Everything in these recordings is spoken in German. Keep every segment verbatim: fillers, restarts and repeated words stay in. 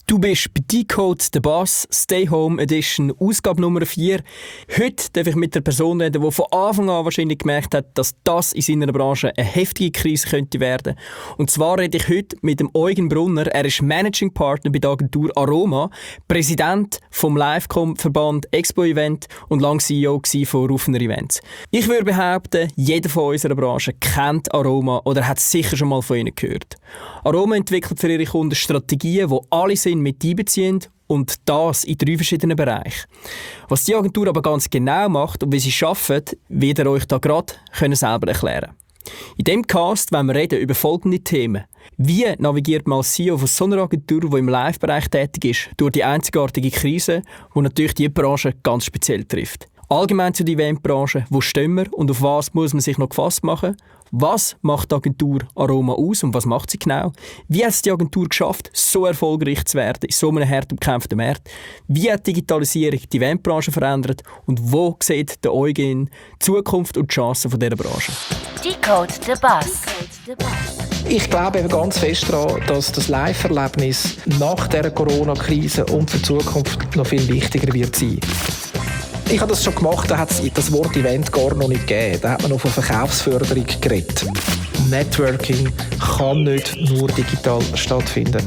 Du bist bei Decode the Boss, Stay Home Edition, Ausgabe Nummer vier. Heute darf ich mit einer Person reden, die von Anfang an wahrscheinlich gemerkt hat, dass das in seiner Branche eine heftige Krise könnte werden. Und zwar rede ich heute mit dem Eugen Brunner. Er ist Managing Partner bei der Agentur Aroma, Präsident vom Livecom-Verband Expo Event und lang C E O von Rufener Events. Ich würde behaupten, jeder von unserer Branche kennt Aroma oder hat sicher schon mal von ihnen gehört. Aroma entwickelt für ihre Kunden Strategien, die alle sind mit einbeziehen und das in drei verschiedenen Bereichen. Was die Agentur aber ganz genau macht und wie sie arbeitet, wird er euch da gerade selber erklären. In diesem Cast wollen wir reden über folgende Themen. Wie navigiert man als C E O von so einer Agentur, die im Live-Bereich tätig ist, durch die einzigartige Krise, die natürlich die Branche ganz speziell trifft? Allgemein zu der Eventbranche, wo stehen wir und auf was muss man sich noch gefasst machen? Was macht die Agentur Aroma aus und was macht sie genau? Wie hat es die Agentur geschafft, so erfolgreich zu werden in so einem hart umkämpften Markt? Wie hat die Digitalisierung die Eventbranche verändert und wo sieht der Eugen die Zukunft und die Chancen dieser Branche? Decode the Boss. Ich glaube eben ganz fest daran, dass das Live-Erlebnis nach dieser Corona-Krise und für die Zukunft noch viel wichtiger wird sein. Ich habe das schon gemacht, da hat es das Wort Event gar noch nicht gegeben. Da hat man noch von Verkaufsförderung geredet. Networking kann nicht nur digital stattfinden.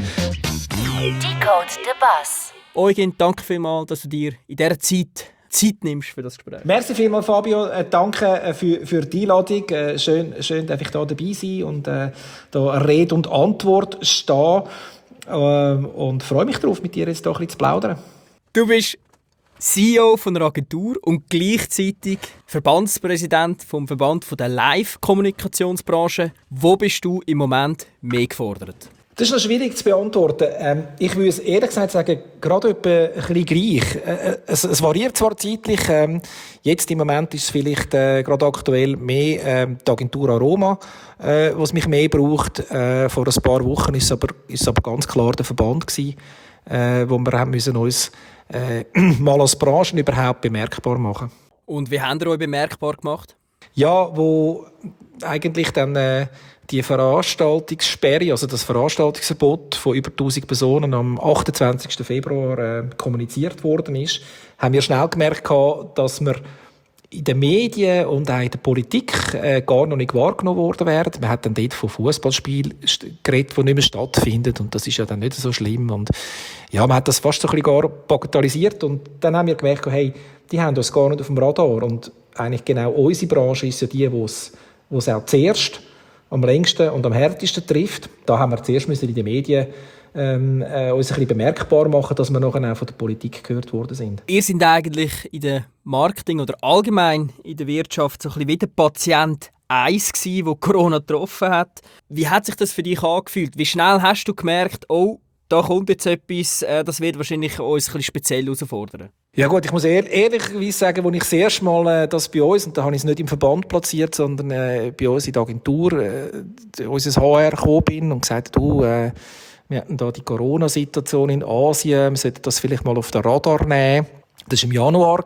Decode the Boss. Eugen, danke vielmals, dass du dir in dieser Zeit Zeit nimmst für das Gespräch. Merci vielmals, Fabio. Äh, danke äh, für, für die Einladung. Äh, schön, schön, dass ich da dabei sein und äh, da Rede und Antwort stehen. Äh, und freue mich darauf, mit dir jetzt doch ein bisschen zu plaudern. Du bist C E O von einer Agentur und gleichzeitig Verbandspräsident vom Verband der Live-Kommunikationsbranche. Wo bist du im Moment mehr gefordert? Das ist noch schwierig zu beantworten. Ähm, ich würde es ehrlich gesagt sagen, gerade etwa ein bisschen gleich. Äh, es, es variiert zwar zeitlich. Ähm, jetzt im Moment ist es vielleicht äh, gerade aktuell mehr äh, die Agentur Aroma, äh, was mich mehr braucht. Äh, vor ein paar Wochen ist es aber, ist es aber ganz klar der Verband gewesen, äh, wo wir haben müssen uns äh, mal als Branche überhaupt bemerkbar machen. Und wie habt ihr euch bemerkbar gemacht? Ja, wo eigentlich dann äh, die Veranstaltungssperre, also das Veranstaltungsverbot von über tausend Personen am achtundzwanzigsten Februar äh, kommuniziert worden ist, haben wir schnell gemerkt, dass wir in den Medien und auch in der Politik äh, gar noch nicht wahrgenommen worden werden. Man hat dann dort von Fußballspielen geredet, die nicht mehr stattfinden, und das ist ja dann nicht so schlimm. Und ja, man hat das fast so ein bisschen gar bagatellisiert, und dann haben wir gemerkt, hey, die haben uns gar nicht auf dem Radar, und eigentlich genau unsere Branche ist ja die, die es, die es auch zuerst am längsten und am härtesten trifft. Da haben wir zuerst müssen in den Medien ähm, äh, uns ein bisschen bemerkbar machen, dass wir nachher auch von der Politik gehört worden sind. Ihr seid eigentlich in der Marketing oder allgemein in der Wirtschaft so ein bisschen wie der Patient eins gsi, der Corona getroffen hat. Wie hat sich das für dich angefühlt? Wie schnell hast du gemerkt, oh, da kommt jetzt etwas, äh, das wird wahrscheinlich uns ein bisschen speziell herausfordern? Ja gut, ich muss ehr- ehrlicherweise sagen, als ich das erste Mal äh, das bei uns, und da habe ich es nicht im Verband platziert, sondern äh, bei uns in der Agentur, äh, unser H R gekommen bin und gesagt, du, äh, wir hatten da die Corona-Situation in Asien, wir sollten das vielleicht mal auf den Radar nehmen. Das war im Januar.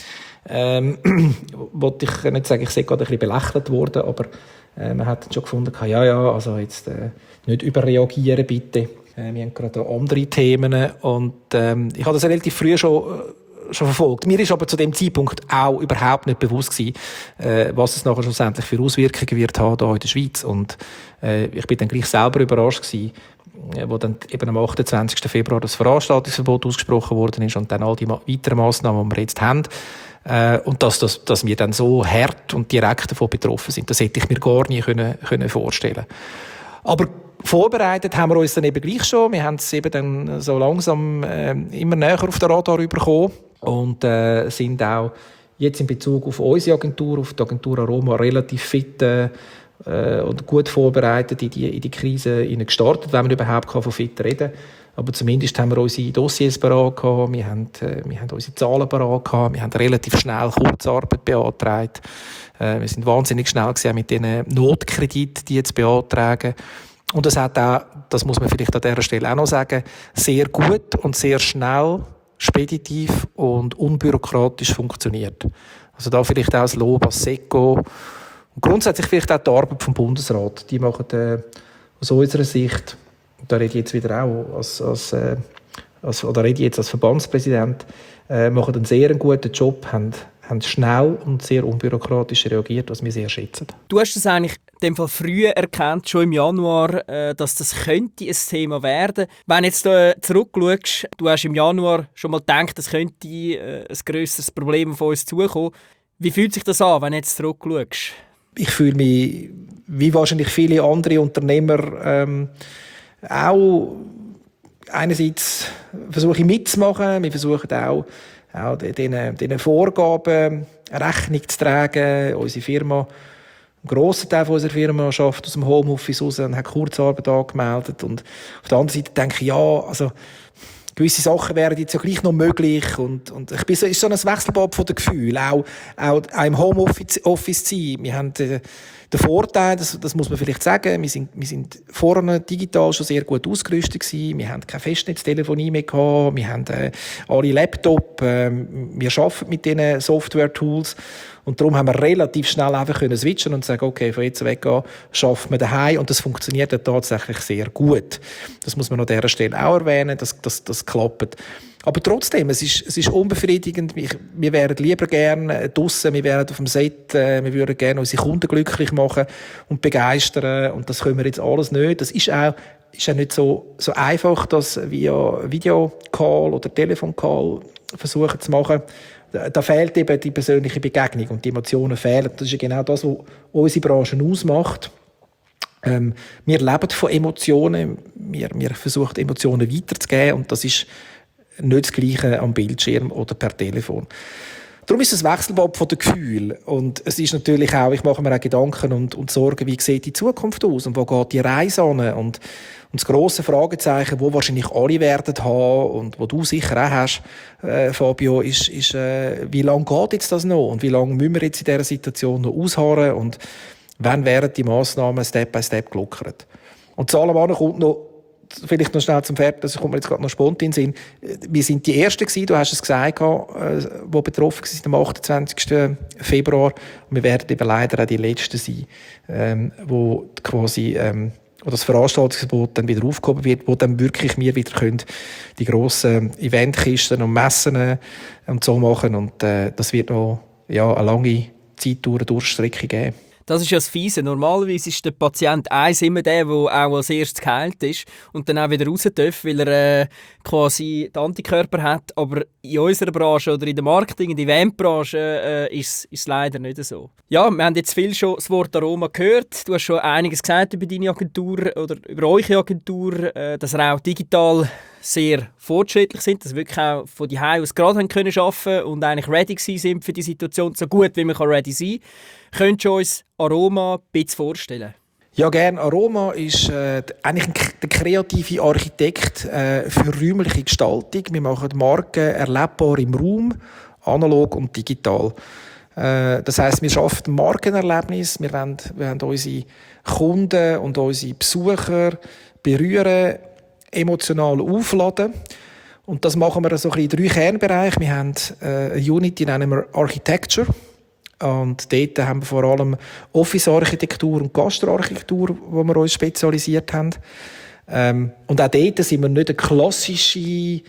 Ähm, wollte ich nicht sagen, ich sei gerade ein bisschen belächelt worden, aber äh, man hat schon gefunden, ja, ja, also jetzt äh, nicht überreagieren bitte. Äh, wir haben gerade auch andere Themen, und ähm, ich habe das relativ früh schon, äh, schon verfolgt. Mir ist aber zu dem Zeitpunkt auch überhaupt nicht bewusst gewesen, äh, was es nachher schlussendlich für Auswirkungen wird haben hier in der Schweiz. Und äh, ich bin dann gleich selber überrascht gewesen, wo dann eben am achtundzwanzigsten Februar das Veranstaltungsverbot ausgesprochen worden ist und dann all die ma- weiteren Massnahmen, die wir jetzt haben. Äh, und dass, dass, dass wir dann so hart und direkt davon betroffen sind, das hätte ich mir gar nie können, können vorstellen. Aber vorbereitet haben wir uns dann eben gleich schon. Wir haben es eben dann so langsam äh, immer näher auf den Radar bekommen und äh, sind auch jetzt in Bezug auf unsere Agentur, auf die Agentur Aroma, relativ fit äh, und gut vorbereitet in die, in die Krise gestartet, wenn man überhaupt von fit reden kann. Aber zumindest haben wir unsere Dossiers parat gehabt, wir haben, äh, wir haben unsere Zahlen parat gehabt, wir haben relativ schnell Kurzarbeit beantragt. Äh, wir sind wahnsinnig schnell gewesen, mit diesen Notkrediten, die jetzt beantragen. Und das hat auch, das muss man vielleicht an dieser Stelle auch noch sagen, sehr gut und sehr schnell, speditiv und unbürokratisch funktioniert. Also da vielleicht auch das Lob als SECO. Und grundsätzlich vielleicht auch die Arbeit vom Bundesrat. Die machen äh, aus unserer Sicht, da rede ich jetzt wieder auch als, als äh, als, oder rede jetzt als Verbandspräsident, äh, machen einen sehr guten Job, haben, haben schnell und sehr unbürokratisch reagiert, was wir sehr schätzen. Du hast es eigentlich in dem Fall früh erkannt, schon im Januar, äh, dass das könnte ein Thema werden. Wenn jetzt äh, zurückschaust, du hast im Januar schon mal gedacht, es könnte äh, ein grösseres Problem auf uns zukommen. Wie fühlt sich das an, wenn du jetzt zurückschaust? Ich fühle mich, wie wahrscheinlich viele andere Unternehmer, ähm, auch einerseits versuche ich mitzumachen, wir versuchen auch, auch diesen, diesen Vorgaben Rechnung zu tragen. Unsere Firma, ein grosser Teil unserer Firma arbeitet aus dem Homeoffice raus und hat Kurzarbeit angemeldet. Und auf der anderen Seite denke ich, ja, also gewisse Sachen wären jetzt ja gleich noch möglich. Und, und ich bin so, ist so ein Wechselbad von den Gefühlen. Auch, auch, auch im Homeoffice Office zu sein. Wir haben äh, den Vorteil, das, das muss man vielleicht sagen, wir sind, wir sind vorne digital schon sehr gut ausgerüstet gewesen. Wir haben keine Festnetztelefonie mehr gehabt. Wir haben äh, alle Laptop. Äh, wir arbeiten mit diesen Software-Tools. Und darum haben wir relativ schnell einfach können switchen und sagen, okay, von jetzt weg an schaffen wir daheim. Und das funktioniert ja tatsächlich sehr gut. Das muss man an dieser Stelle auch erwähnen, dass das, das klappt. Aber trotzdem, es ist, es ist unbefriedigend. Wir, wir wären lieber gerne draussen, wir wären auf dem Set, äh, wir würden gerne unsere Kunden glücklich machen und begeistern. Und das können wir jetzt alles nicht. Das ist auch, ist auch nicht so, so einfach, das via Videocall oder Telefoncall versuchen zu machen. Da fehlt eben die persönliche Begegnung und die Emotionen fehlen. Das ist ja genau das, was unsere Branche ausmacht. Ähm, wir leben von Emotionen. Wir, wir versuchen, Emotionen weiterzugeben und das ist nicht das Gleiche am Bildschirm oder per Telefon. Darum ist es ein Wechselbad von den Gefühlen. Und es ist natürlich auch, ich mache mir auch Gedanken und, und Sorgen, wie sieht die Zukunft aus und wo geht die Reise an? Und, und das grosse Fragezeichen, wo wahrscheinlich alle werden haben und wo du sicher auch hast, äh, Fabio, ist, ist äh, wie lange geht jetzt das noch? Und wie lange müssen wir jetzt in dieser Situation noch ausharren? Und wann werden die Massnahmen Step by Step gelockert? Und zu allem anderen kommt noch, vielleicht noch schnell zum Pferd, das kommt mir jetzt gerade noch spontan in den Sinn. Wir sind die Ersten gewesen, du hast es gesagt, die betroffen waren am achtundzwanzigsten Februar. Und wir werden eben leider auch die Letzten sein, ähm, wo quasi, ähm, wo das Veranstaltungsverbot dann wieder aufgehoben wird, wo dann wirklich wir wieder können die grossen Eventkisten und Messen und so machen. Und äh, das wird noch ja, eine lange Zeit durch, eine Durchstrecke geben. Das ist ja das Fiese. Normalerweise ist der Patient eins immer der, der auch als erstes geheilt ist und dann auch wieder raus darf, weil er äh, quasi die Antikörper hat. Aber in unserer Branche oder in der Marketing-, in der Eventbranche äh, ist es leider nicht so. Ja, wir haben jetzt viel schon das Wort Aroma gehört. Du hast schon einiges gesagt über deine Agentur oder über eure Agentur, äh, dass ihr auch digital sehr fortschrittlich sind, dass wir wirklich auch von die Hause aus gerade haben können arbeiten und eigentlich ready sind für die Situation, so gut wie man ready sein kann. Könnt ihr uns Aroma ein bisschen vorstellen? Ja, gerne. Aroma ist äh, eigentlich ein, der kreative Architekt äh, für räumliche Gestaltung. Wir machen Marken erlebbar im Raum, analog und digital. Äh, das heisst, wir schaffen Markenerlebnis. Wir wollen, wir wollen unsere Kunden und unsere Besucher berühren, emotional aufladen. Und das machen wir so in drei Kernbereichen. Wir haben äh, eine Unit, die nennen wir Architecture. Und dort haben wir vor allem Office-Architektur und Gastroarchitektur, wo wir uns spezialisiert haben. Ähm, und auch dort sind wir nicht eine klassische,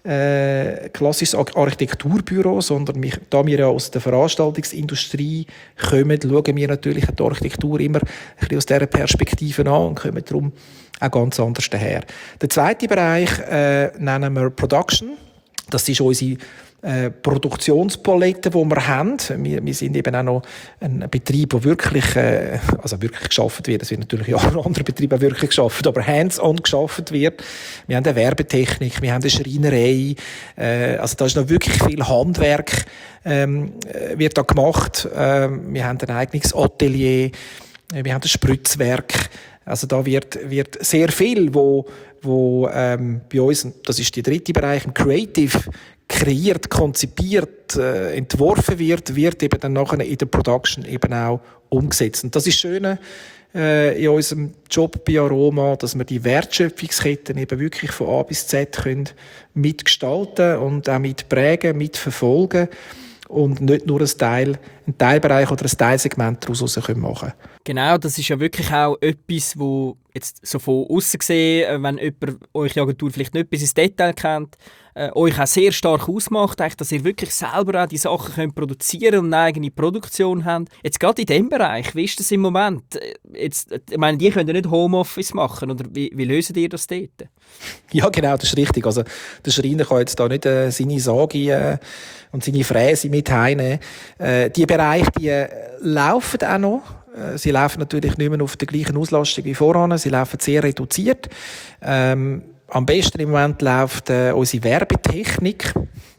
äh, klassisches Architekturbüro, sondern wir, da wir ja aus der Veranstaltungsindustrie kommen, schauen wir natürlich die Architektur immer ein bisschen aus dieser Perspektive an und kommen darum auch ganz anders daher. Der zweite Bereich äh, nennen wir Production. Das ist unsere äh, Produktionspalette, die wir haben. Wir, wir sind eben auch noch ein Betrieb, der wirklich, äh, also wirklich geschaffen wird. Es wird natürlich auch in anderen Betrieben wirklich geschaffen, aber hands-on geschaffen wird. Wir haben eine Werbetechnik, wir haben eine Schreinerei. Äh, also da ist noch wirklich viel Handwerk ähm, wird da gemacht. Äh, wir haben ein eigenes Atelier, wir haben ein Spritzwerk. Also da wird, wird sehr viel, wo, wo ähm, bei uns, das ist der dritte Bereich, im Creative, kreiert, konzipiert, äh, entworfen wird, wird eben dann nachher in der Production eben auch umgesetzt. Und das ist das Schöne äh, in unserem Job bei Aroma, dass wir die Wertschöpfungsketten eben wirklich von A bis Z können mitgestalten und auch mitprägen, mitverfolgen und nicht nur ein Teil einen Teilbereich oder ein Teilsegment daraus machen können. Genau, das ist ja wirklich auch etwas, wo jetzt so von außen gesehen, wenn jemand eure Agentur vielleicht nicht bis ins Detail kennt, äh, euch auch sehr stark ausmacht, eigentlich, dass ihr wirklich selber auch die Sachen könnt produzieren und eine eigene Produktion habt. Jetzt gerade in diesem Bereich, wie ist das im Moment? Jetzt, ich meine, die können ja nicht Homeoffice machen, oder wie, wie löst ihr das dort? Ja, genau, das ist richtig. Also, der Schreiner kann jetzt da nicht äh, seine Sage äh, und seine Fräse mit heimnehmen. Äh, die Bereiche, die äh, laufen auch noch. Sie laufen natürlich nicht mehr auf der gleichen Auslastung wie voran. Sie laufen sehr reduziert. Ähm, am besten im Moment läuft äh, unsere Werbetechnik.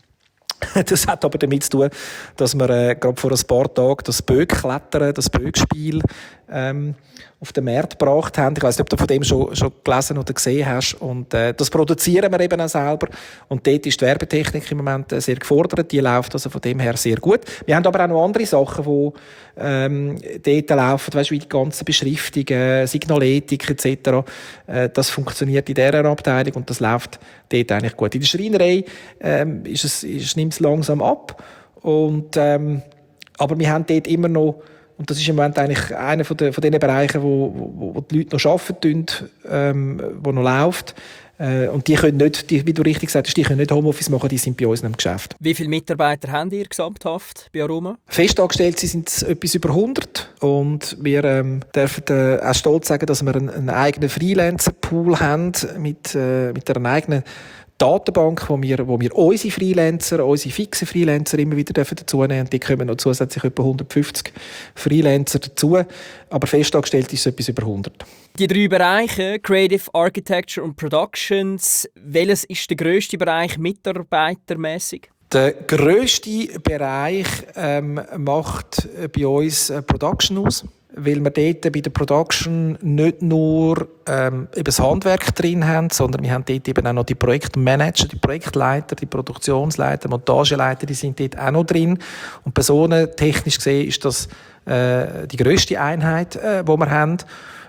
Das hat aber damit zu tun, dass wir äh, gerade vor ein paar Tagen das Bögklettern, das Bögspiel ähm, auf den Markt gebracht haben. Ich weiss nicht, ob du von dem schon, schon gelesen oder gesehen hast. Und äh, das produzieren wir eben auch selber. Und dort ist die Werbetechnik im Moment äh, sehr gefordert. Die läuft also von dem her sehr gut. Wir haben aber auch noch andere Sachen, die ähm, dort laufen. Weißt du, wie die ganzen Beschriftungen, Signaletik et cetera. Äh, das funktioniert in dieser Abteilung und das läuft dort eigentlich gut. In der Schreinerei ähm, ist es, ist, nimmt es langsam ab. Und, ähm, aber wir haben dort immer noch, und das ist im Moment eigentlich einer von den, von den Bereichen, wo, wo, wo die Leute noch arbeiten, ähm, wo noch läuft. Äh, und die können nicht, die, wie du richtig gesagt hast, die können nicht Homeoffice machen, die sind bei uns im Geschäft. Wie viele Mitarbeiter habt ihr gesamthaft bei Aroma? Festangestellt sind es etwas über hundert. Und wir ähm, dürfen äh, auch stolz sagen, dass wir einen, einen eigenen Freelancer-Pool haben mit, äh, mit einer eigenen Datenbank, wo wir, wo wir unsere Freelancer, unsere fixen Freelancer immer wieder dazu nehmen dürfen. Die kommen noch zusätzlich etwa hundertfünfzig Freelancer dazu. Aber festangestellt ist es etwas über hundert. Die drei Bereiche, Creative, Architecture und Productions, welches ist der grösste Bereich mitarbeitermässig? Der grösste Bereich ähm, macht bei uns äh, Production aus, weil wir dort bei der Production nicht nur ähm, eben das Handwerk drin haben, sondern wir haben dort eben auch noch die Projektmanager, die Projektleiter, die Produktionsleiter, Montageleiter, die sind dort auch noch drin. Und personentechnisch gesehen ist das äh, die grösste Einheit, äh, die wir haben.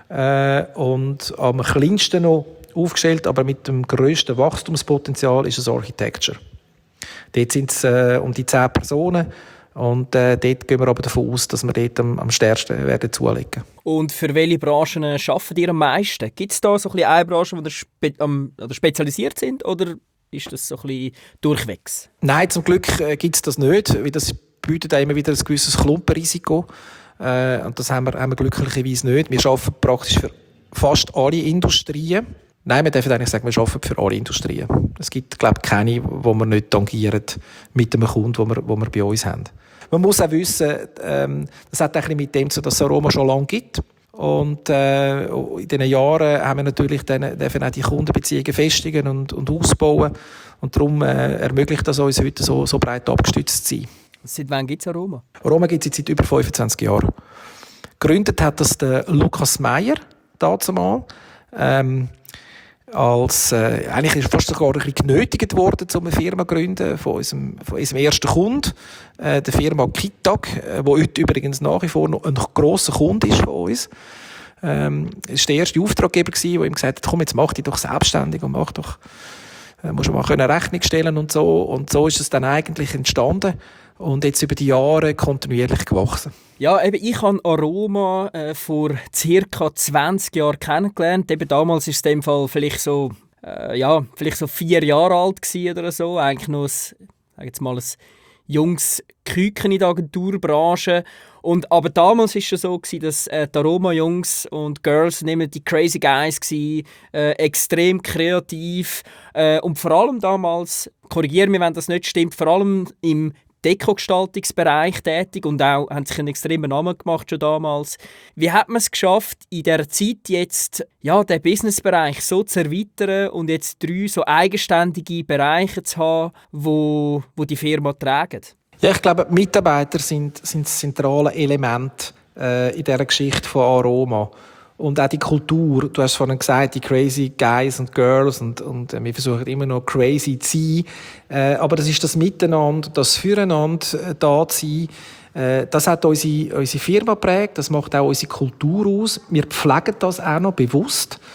Äh, und am kleinsten noch aufgestellt, aber mit dem grössten Wachstumspotenzial ist es Architecture. Dort sind es äh, um die zehn Personen. Und äh, dort gehen wir aber davon aus, dass wir dort am, am stärksten werden zulegen. Und für welche Branchen arbeitet ihr am meisten? Gibt es da so ein bisschen eine Branche, die spe um, oder spezialisiert sind, oder ist das so ein bisschen durchwegs? Nein, zum Glück äh, gibt es das nicht, weil das bietet immer wieder ein gewisses Klumpenrisiko. Äh, und das haben wir, haben wir glücklicherweise nicht. Wir arbeiten praktisch für fast alle Industrien. Nein, wir dürfen eigentlich sagen, wir arbeiten für alle Industrien. Es gibt, glaube ich, keine, die wir nicht tangieren mit einem Kunden, den wir, den wir bei uns haben. Man muss auch wissen, ähm, das hat ein mit dem zu, dass es Aroma schon lange gibt. Und äh, in diesen Jahren haben wir natürlich dann, dürfen auch die Kundenbeziehungen festigen und, und ausbauen. Und darum äh, ermöglicht das uns heute so, so breit abgestützt zu sein. Seit wann gibt es Aroma? Aroma gibt es seit über fünfundzwanzig Jahren. Gegründet hat das der Lukas Meyer dazumal. Ähm, als, äh, eigentlich ist fast sogar ein bisschen genötigt worden, um eine Firma zu gründen von unserem, von unserem ersten Kunden, äh, der Firma Kitag, äh, wo heute übrigens nach wie vor noch ein grosser Kunde ist von uns. Ähm, es war der erste Auftraggeber, der ihm gesagt hat, komm, jetzt mach dich doch selbstständig und mach doch, äh, musst du mal eine Rechnung stellen und so. Und so ist es dann eigentlich entstanden und jetzt über die Jahre kontinuierlich gewachsen. Ja, eben, ich habe Aroma äh, vor ca. zwanzig Jahren kennengelernt. Eben damals war es in dem Fall vielleicht so, äh, ja, vielleicht so vier Jahre alt gewesen oder so. Eigentlich noch ein, sag jetzt mal, ein junges Küken in der Agenturbranche. Und, aber damals war es schon so gewesen, dass äh, die Aroma-Jungs und Girls nicht mehr die Crazy Guys waren, äh, extrem kreativ. Äh, und vor allem damals, korrigiere mich, wenn das nicht stimmt, vor allem im Dekogestaltungsbereich tätig und auch haben sich einen extremen Namen gemacht schon damals. Wie hat man es geschafft, in dieser Zeit jetzt ja, den Businessbereich so zu erweitern und jetzt drei so eigenständige Bereiche zu haben, wo, wo die Firma tragen? Ja, ich glaube, Mitarbeiter sind, sind das zentrale Element äh, in dieser Geschichte von Aroma. Und auch die Kultur, du hast vorhin gesagt, die crazy Guys und Girls und, und äh, wir versuchen immer noch crazy zu sein. Äh, aber das ist das Miteinander, das Füreinander äh, da zu sein. Äh, das hat unsere, unsere Firma geprägt, das macht auch unsere Kultur aus. Wir pflegen das auch noch bewusst.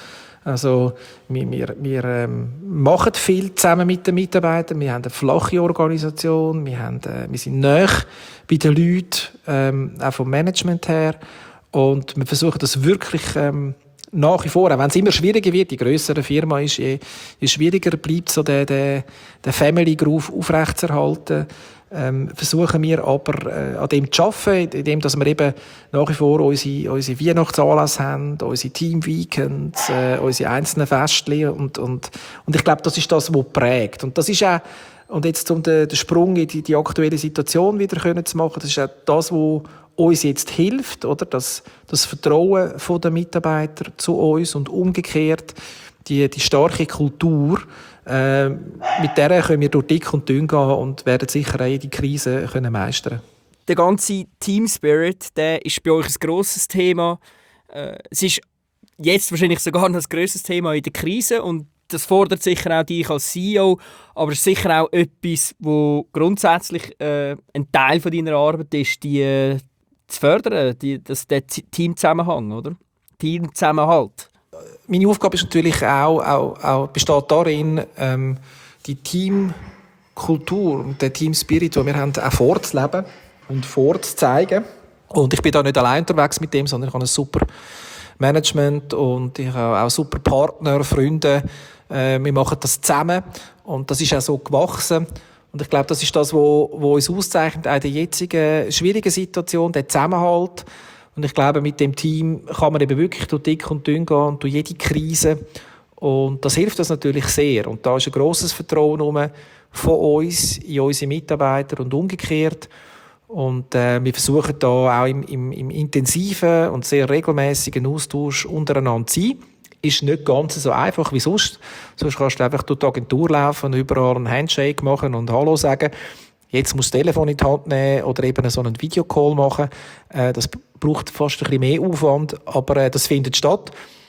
Also wir, wir, wir ähm, machen viel zusammen mit den Mitarbeitern. Wir haben eine flache Organisation, wir, haben, äh, wir sind nahe bei den Leuten, ähm, auch vom Management her. Und wir versuchen das wirklich ähm, nach wie vor, auch wenn es immer schwieriger wird, je grösser eine Firma ist, je, je schwieriger bleibt so der, der, der Family Groove aufrechtzuerhalten. Ähm, versuchen wir aber äh, an dem zu arbeiten, indem dass wir eben nach wie vor unsere, unsere Weihnachtsanlässe haben, unsere Team-Weekends, äh, unsere einzelnen Festchen und, und, und ich glaube, das ist das, was prägt. Und das ist auch, und jetzt um den, den Sprung in die, die aktuelle Situation wieder können zu machen, das ist auch das, was uns jetzt hilft, oder? Das, das Vertrauen der Mitarbeiter zu uns und umgekehrt die, die starke Kultur, äh, mit der können wir durch dick und dünn gehen und werden sicher auch jede Krise können meistern. Der ganze Team Spirit, der ist bei euch ein grosses Thema. Äh, es ist jetzt wahrscheinlich sogar noch ein grosses Thema in der Krise und das fordert sicher auch dich als C E O, aber es ist sicher auch etwas, wo grundsätzlich äh, ein Teil von deiner Arbeit ist, die äh, zu fördern, die, das, der Teamzusammenhang, oder? Teamzusammenhalt. Meine Aufgabe ist natürlich auch, auch, auch besteht darin, ähm, die Teamkultur und den Teamspirit, den wir haben, auch vorzuleben und vorzuzeigen. Und ich bin da nicht allein unterwegs mit dem, sondern ich habe ein super Management und ich habe auch super Partner, Freunde. Äh, wir machen das zusammen und das ist auch so gewachsen. Und ich glaube, das ist das, was uns auszeichnet, auch in der jetzigen schwierigen Situation, der Zusammenhalt. Und ich glaube, mit dem Team kann man eben wirklich durch dick und dünn gehen und durch jede Krise. Und das hilft uns natürlich sehr. Und da ist ein grosses Vertrauen rum von uns in unsere Mitarbeiter und umgekehrt. Und äh, wir versuchen da auch im, im, im intensiven und sehr regelmäßigen Austausch untereinander zu sein. Ist nicht ganz so einfach wie sonst. Sonst kannst du einfach durch die Agentur laufen und überall einen Handshake machen und Hallo sagen. Jetzt musst du das Telefon in die Hand nehmen oder eben so einen Videocall machen. Äh, das braucht fast ein bisschen mehr Aufwand, aber äh, das findet statt.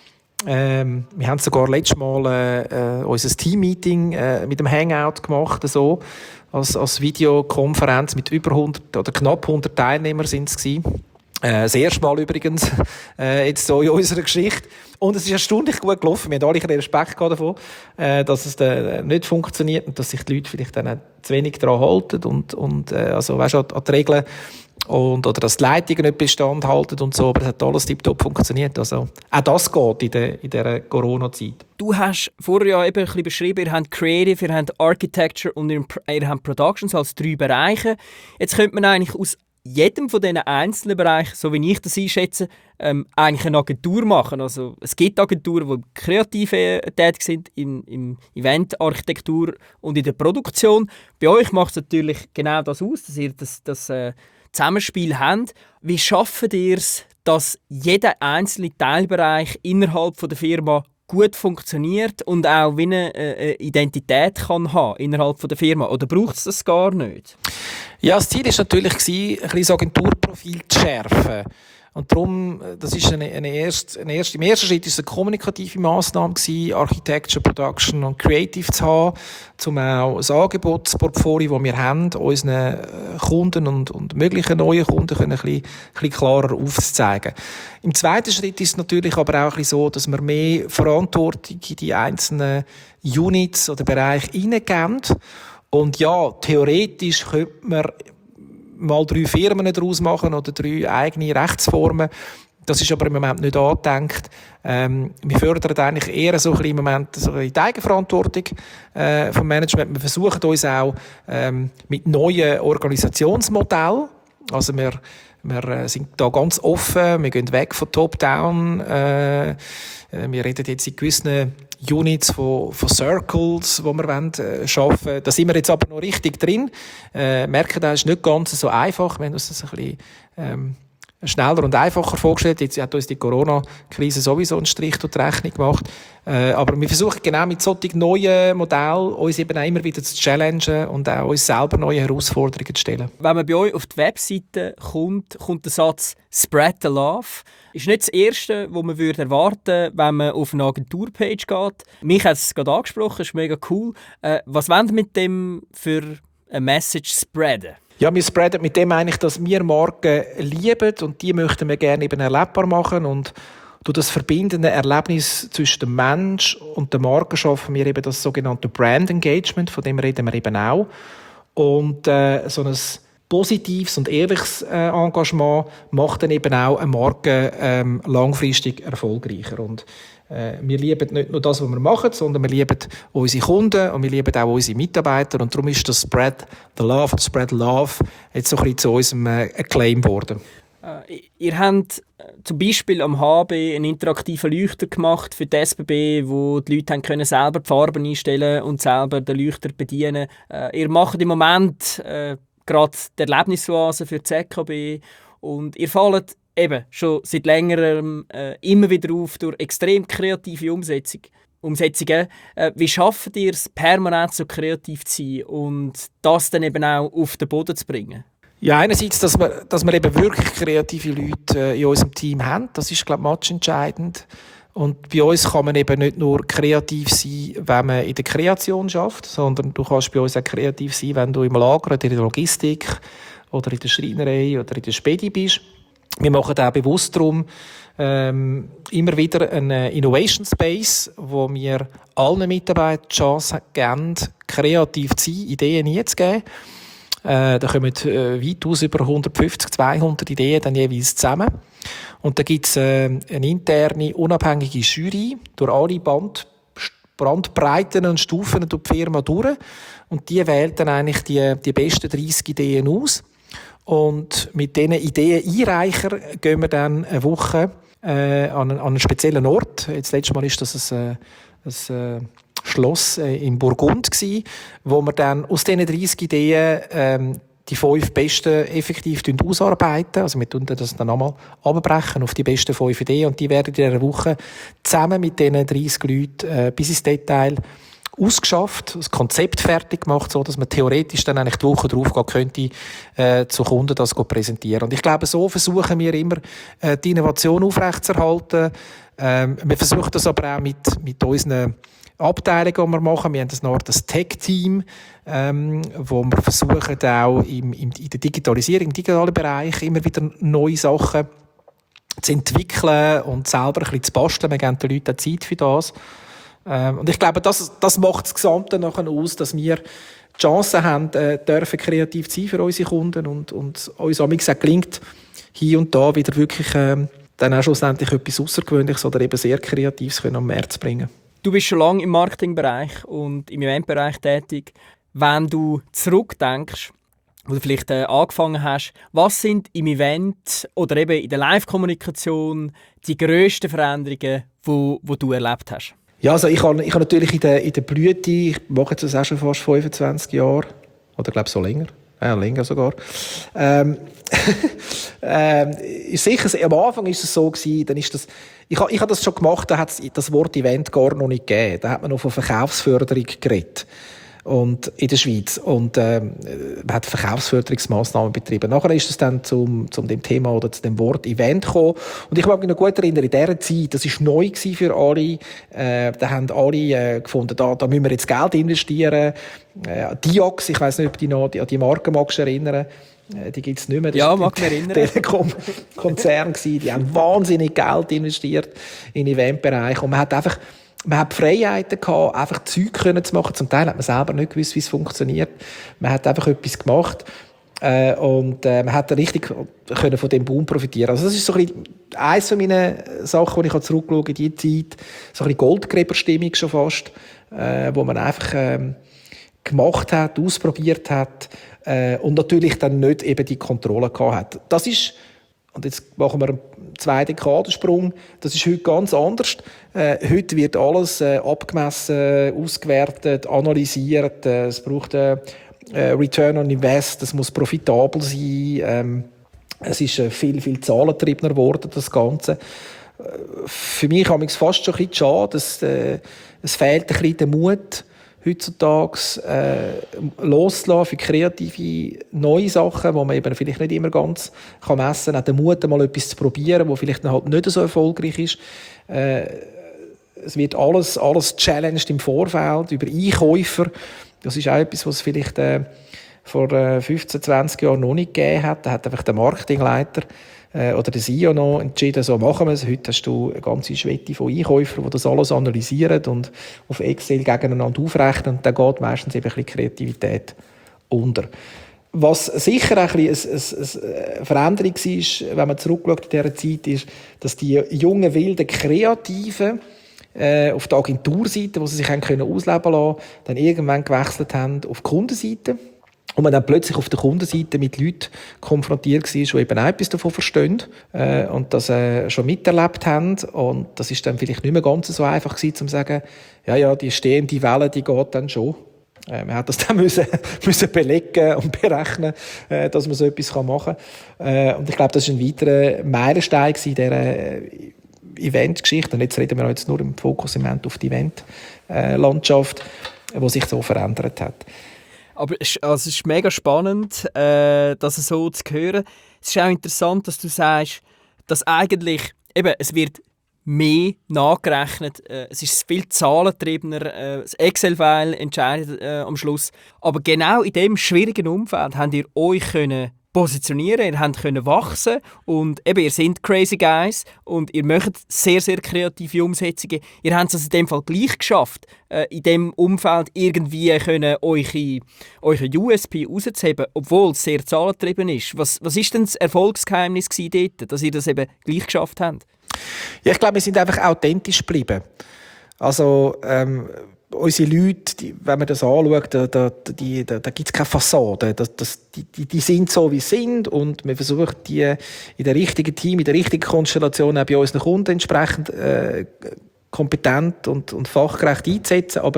Ähm, wir haben sogar letztes Mal äh, äh, unser Team-Meeting äh, mit dem Hangout gemacht, so, als, als Videokonferenz mit über hundert oder knapp hundert Teilnehmern sind es gewesen. Äh, das erste Mal übrigens, äh, jetzt so in unserer Geschichte. Und es ist erstaunlich gut gelaufen. Wir haben alle Respekt davon, äh, dass es äh, nicht funktioniert und dass sich die Leute vielleicht dann zu wenig daran halten und, und äh, also, weißt, an, an die Regeln und, oder dass die Leitungen nicht Bestand halten und so. Aber es hat alles tiptop funktioniert. Also, auch das geht in, der, in dieser Corona-Zeit. Du hast vorher ja eben ein bisschen beschrieben, ihr habt Creative, ihr habt Architecture und ihr, ihr habt Productions als drei Bereiche. Jetzt könnte man eigentlich aus jedem von diesen einzelnen Bereichen, so wie ich das einschätze, ähm, eigentlich eine Agentur machen. Also, es gibt Agenturen, die kreativ äh, tätig sind, in, in Event, Architektur und in der Produktion. Bei euch macht es natürlich genau das aus, dass ihr das, das äh, Zusammenspiel habt. Wie schafft ihr es, dass jeder einzelne Teilbereich innerhalb von der Firma gut funktioniert und auch wie eine äh, Identität kann haben innerhalb von der Firma? Oder braucht es das gar nicht? Ja, das Ziel war natürlich, ein bisschen das Agenturprofil zu schärfen. Und darum, das ist eine, eine erste, eine erste, im ersten Schritt war es eine kommunikative Massnahme gewesen, Architecture, Production und Creative zu haben, um auch das Angebotsportfolio, das wir haben, unseren Kunden und, und möglichen neuen Kunden können ein bisschen, ein bisschen klarer aufzuzeigen. Im zweiten Schritt ist es natürlich aber auch ein bisschen so, dass wir mehr Verantwortung in die einzelnen Units oder Bereiche hineingeben. Und ja, theoretisch könnte man mal drei Firmen daraus machen oder drei eigene Rechtsformen. Das ist aber im Moment nicht angedenkt. Ähm, wir fördern eigentlich eher so ein bisschen im Moment so die Eigenverantwortung äh, vom Management. Wir versuchen uns auch ähm, mit neuen Organisationsmodellen. Also wir, wir sind da ganz offen. Wir gehen weg von Top-Down. Äh, wir reden jetzt in gewissen Units von, von Circles, die wir wollen, äh, arbeiten. Da sind wir jetzt aber noch richtig drin. Äh, merken, das ist nicht ganz so einfach. Wir haben uns das ein bisschen ähm, schneller und einfacher vorgestellt. Jetzt hat uns die Corona-Krise sowieso einen Strich durch die Rechnung gemacht. Äh, aber wir versuchen genau mit solchen neuen Modellen uns eben auch immer wieder zu challengen und auch uns selber neue Herausforderungen zu stellen. Wenn man bei euch auf die Webseite kommt, kommt der Satz «Spread the Love». Ist nicht das Erste, was man würde erwarten, wenn man auf eine Agenturpage geht. Mich hat es gerade angesprochen, ist mega cool. Äh, was wollt ihr mit dem für eine Message spreaden? Ja, wir spreaden mit dem eigentlich, dass wir Marken lieben und die möchten wir gerne eben erlebbar machen und durch das verbindende Erlebnis zwischen dem Mensch und der Marke schaffen wir eben das sogenannte Brand Engagement, von dem reden wir eben auch. Und äh, so ein positives und ehrliches äh, Engagement macht dann eben auch eine Marke ähm, langfristig erfolgreicher. Und äh, wir lieben nicht nur das, was wir machen, sondern wir lieben unsere Kunden und wir lieben auch unsere Mitarbeiter. Und darum ist das Spread the Love, Spread Love jetzt so ein bisschen zu unserem äh, Claim geworden. Äh, ihr habt äh, zum Beispiel am H B einen interaktiven Leuchter gemacht für die S B B, wo die Leute haben können selber die Farben einstellen und selber den Leuchter bedienen. Äh, ihr macht im Moment äh, gerade die Erlebnisoase für die Z K B und ihr fallt eben schon seit längerem äh, immer wieder auf durch extrem kreative Umsetzung, Umsetzungen. Äh, wie schafft ihr es, permanent so kreativ zu sein und das dann eben auch auf den Boden zu bringen? Ja, einerseits, dass wir, dass wir eben wirklich kreative Leute äh, in unserem Team haben. Das ist, glaube ich, matchentscheidend. Und bei uns kann man eben nicht nur kreativ sein, wenn man in der Kreation schafft, sondern du kannst bei uns auch kreativ sein, wenn du im Lager, in der Logistik oder in der Schreinerei oder in der Spedi bist. Wir machen auch bewusst darum ähm, immer wieder einen Innovation Space, wo wir allen Mitarbeitern die Chance geben, kreativ zu sein, Ideen einzugeben. Äh, da kommen äh, weitaus über hundertfünfzig, zweihundert Ideen dann jeweils zusammen. Und da gibt es äh, eine interne, unabhängige Jury durch alle Band, Brandbreiten und Stufen durch die Firma durch. Und die wählt dann eigentlich die, die besten dreissig Ideen aus. Und mit diesen Ideeneinreichern gehen wir dann eine Woche äh, an, einen, an einen speziellen Ort. Jetzt letztes Mal ist das ein, ein, ein Schloss äh, in Burgund gsi, wo wir dann aus diesen dreissig Ideen ähm, die fünf besten effektiv ausarbeiten. Also wir tun das dann einmal abbrechen auf die besten fünf Ideen und die werden in dieser Woche zusammen mit diesen dreissig Leuten äh, bis ins Detail ausgeschafft, das Konzept fertig gemacht, so dass man theoretisch dann eigentlich die Woche drauf gehen könnte, äh, zu Kunden das präsentieren. Und ich glaube, so versuchen wir immer, äh, die Innovation aufrechtzuerhalten. Ähm, wir versuchen das aber auch mit, mit unseren Abteilungen, die wir machen. Wir haben das noch das Tech-Team, ähm, wo wir versuchen, auch im, im, in der Digitalisierung, im digitalen Bereich immer wieder neue Sachen zu entwickeln und selber ein bisschen zu basteln. Wir geben den Leuten Zeit für das. Ähm, und ich glaube, das, das macht das Gesamte nachher aus, dass wir die Chance haben, äh, dürfen kreativ zu sein für unsere Kunden und, und uns auch gelingt, hier und da wieder wirklich ähm, dann auch schlussendlich etwas Außergewöhnliches oder eben sehr Kreatives können am Markt zu bringen. Du bist schon lange im Marketingbereich und im Eventbereich tätig. Wenn du zurückdenkst, wo du vielleicht äh, angefangen hast, was sind im Event oder eben in der Live-Kommunikation die grössten Veränderungen, die, die du erlebt hast? Ja, also ich habe, ich habe natürlich in der, in der Blüte, ich mache das auch schon fast fünfundzwanzig Jahre, oder glaube so länger, ja, länger sogar. Ähm, ähm, ist sicher, am Anfang ist es so gewesen, dann ist das, ich habe, ich habe das schon gemacht, da hat es das Wort Event gar noch nicht gegeben, da hat man noch von Verkaufsförderung geredet. Und in der Schweiz. Und ähm, man hat Verkaufsförderungsmaßnahmen betrieben. Nachher ist es dann zum, zum dem Thema oder zu dem Wort Event gekommen. Und ich mag mich noch gut erinnern, in dieser Zeit, das war neu für alle. Äh, da haben alle äh, gefunden, da, da müssen wir jetzt Geld investieren. Äh, Diox, ich weiss nicht, ob du dich noch an die Marke magst erinnern. Äh, die gibt es nicht mehr. Das ja, mag mich erinnern. Telekom-Konzern gewesen. Die haben wahnsinnig Geld investiert in den Eventbereich. Und man hat einfach Man hat Freiheiten gehabt, einfach Zeug können zu machen. Zum Teil hat man selber nicht gewusst, wie es funktioniert. Man hat einfach etwas gemacht. Äh, und äh, man hat dann richtig können von dem Boom profitieren. Also das ist so ein bisschen eines von meinen Sachen, die ich zurückschaue in die Zeit. So ein bisschen Goldgräberstimmung schon fast, äh, wo man einfach ähm, gemacht hat, ausprobiert hat äh, und natürlich dann nicht eben die Kontrolle gehabt hat. Das ist, und jetzt machen wir einen zweiten Dekadensprung. Das ist heute ganz anders. Äh, heute wird alles äh, abgemessen, ausgewertet, analysiert. Äh, es braucht äh, Return on Invest. Es muss profitabel sein. Ähm, es ist äh, viel, viel zahlentriebener geworden, das Ganze. Äh, für mich ist es fast schon ein bisschen schade, dass äh, es fehlt ein bisschen der Mut, heutzutage äh, loszulassen für kreative neue Sachen, die man eben vielleicht nicht immer ganz kann messen kann. Auch den Mut, mal etwas zu probieren, das vielleicht halt nicht so erfolgreich ist. Äh, es wird alles, alles challenged im Vorfeld über Einkäufer. Das ist auch etwas, was vielleicht äh, vor äh, fünfzehn, zwanzig Jahren noch nicht gegeben hat. Da hat einfach der Marketingleiter äh, oder der C E O noch entschieden, so machen wir es. Heute hast du eine ganze Schwette von Einkäufern, die das alles analysieren und auf Excel gegeneinander aufrechnen. Und dann geht meistens eben ein bisschen Kreativität unter. Was sicher ein bisschen eine Veränderung war, wenn man zurückschaut in dieser Zeit, ist, dass die jungen, wilden Kreativen äh, auf der Agenturseite, wo sie sich können ausleben lassen, dann irgendwann gewechselt haben auf die Kundenseite. Und man dann plötzlich auf der Kundenseite mit Leuten konfrontiert war, die eben auch etwas davon verstehen äh, und das äh, schon miterlebt haben. Und das ist dann vielleicht nicht mehr ganz so einfach gewesen, um zu sagen, ja, ja, die stehende Welle, die geht dann schon. Äh, man hat das dann müssen, müssen belegen und berechnen, äh, dass man so etwas machen kann. Äh, und ich glaube, das war ein weiterer Meilenstein in dieser äh, Eventgeschichte. Und jetzt reden wir jetzt nur im Fokus im Moment auf die Eventlandschaft, äh, die sich so verändert hat. Aber es, also es ist mega spannend, äh, das so zu hören. Es ist auch interessant, dass du sagst, dass eigentlich eben, es wird mehr nachgerechnet. Äh, es ist viel zahlentriebener. Äh, das Excel-File entscheidet äh, am Schluss. Aber genau in diesem schwierigen Umfeld habt ihr euch können positionieren, ihr habt können wachsen und eben, ihr seid Crazy Guys und ihr macht sehr, sehr kreative Umsetzungen. Ihr habt es also in dem Fall gleich geschafft, äh, in diesem Umfeld irgendwie können eure, eure U S P rauszuheben, obwohl es sehr zahlentrieben ist. Was, was ist denn das Erfolgsgeheimnis dort, dass ihr das eben gleich geschafft habt? Ja, ich glaube, wir sind einfach authentisch geblieben. Also, ähm, unsere Leute, die, wenn man das anschaut, da, da, die, da, da gibt es keine Fassade. Das, das, die, die sind so, wie sie sind und wir versuchen, die in der richtigen Team, in der richtigen Konstellation auch bei unseren Kunden entsprechend äh, kompetent und, und fachgerecht einzusetzen. Aber